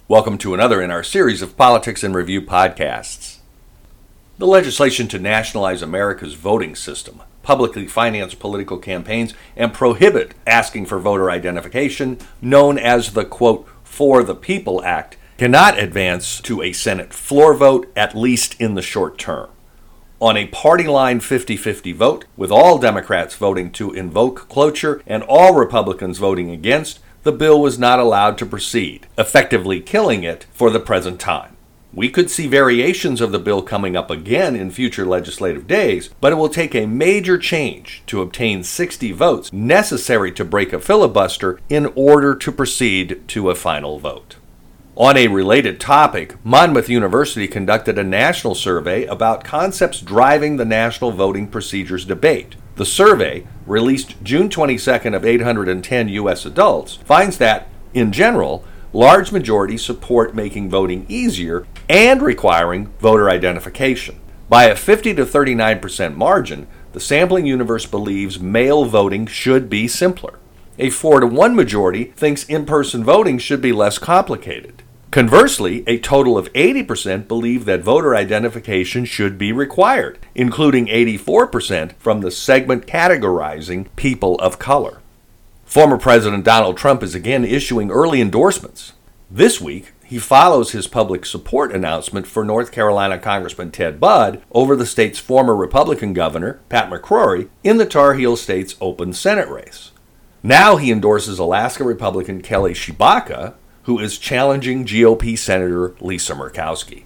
Welcome to another in our series of Politics in Review podcasts. The legislation to nationalize America's voting system, publicly finance political campaigns, and prohibit asking for voter identification, known as the, quote, For the People Act, cannot advance to a Senate floor vote, at least in the short term. On a party line 50-50 vote, with all Democrats voting to invoke cloture and all Republicans voting against, the bill was not allowed to proceed, effectively killing it for the present time. We could see variations of the bill coming up again in future legislative days, but it will take a major change to obtain 60 votes necessary to break a filibuster in order to proceed to a final vote. On a related topic, Monmouth University conducted a national survey about concepts driving the national voting procedures debate. The survey, released June 22nd of 810 U.S. adults, finds that, in general, large majorities support making voting easier and requiring voter identification. By a 50 to 39% margin, the sampling universe believes mail voting should be simpler. A 4-to-1 majority thinks in-person voting should be less complicated. Conversely, a total of 80% believe that voter identification should be required, including 84% from the segment categorizing people of color. Former President Donald Trump is again issuing early endorsements. This week, he follows his public support announcement for North Carolina Congressman Ted Budd over the state's former Republican governor, Pat McCrory, in the Tar Heel State's open Senate race. Now he endorses Alaska Republican Kelly Tshibaka, who is challenging GOP Senator Lisa Murkowski.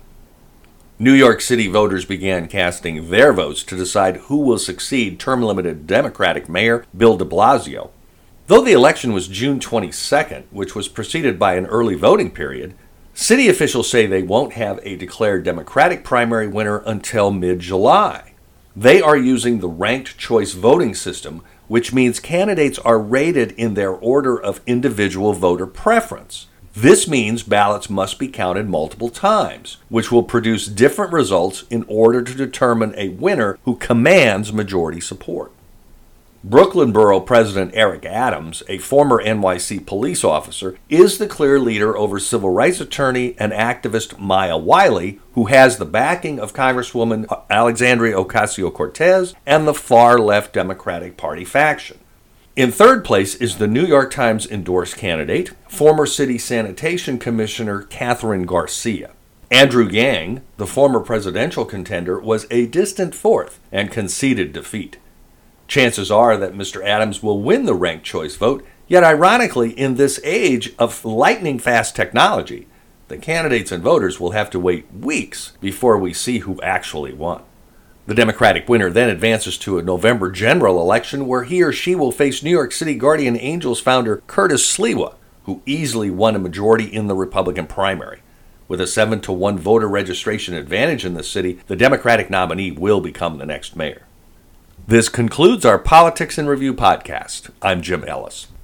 New York City voters began casting their votes to decide who will succeed term-limited Democratic Mayor Bill de Blasio. Though the election was June 22nd, which was preceded by an early voting period, city officials say they won't have a declared Democratic primary winner until mid-July. They are using the ranked choice voting system, which means candidates are rated in their order of individual voter preference. This means ballots must be counted multiple times, which will produce different results in order to determine a winner who commands majority support. Brooklyn Borough President Eric Adams, a former NYC police officer, is the clear leader over civil rights attorney and activist Maya Wiley, who has the backing of Congresswoman Alexandria Ocasio-Cortez and the far-left Democratic Party faction. In third place is the New York Times endorsed candidate, former City Sanitation Commissioner Catherine Garcia. Andrew Yang, the former presidential contender, was a distant fourth and conceded defeat. Chances are that Mr. Adams will win the ranked choice vote, yet ironically, in this age of lightning-fast technology, the candidates and voters will have to wait weeks before we see who actually won. The Democratic winner then advances to a November general election where he or she will face New York City Guardian Angels founder Curtis Sliwa, who easily won a majority in the Republican primary. With a 7-to-1 voter registration advantage in the city, the Democratic nominee will become the next mayor. This concludes our Politics in Review podcast. I'm Jim Ellis.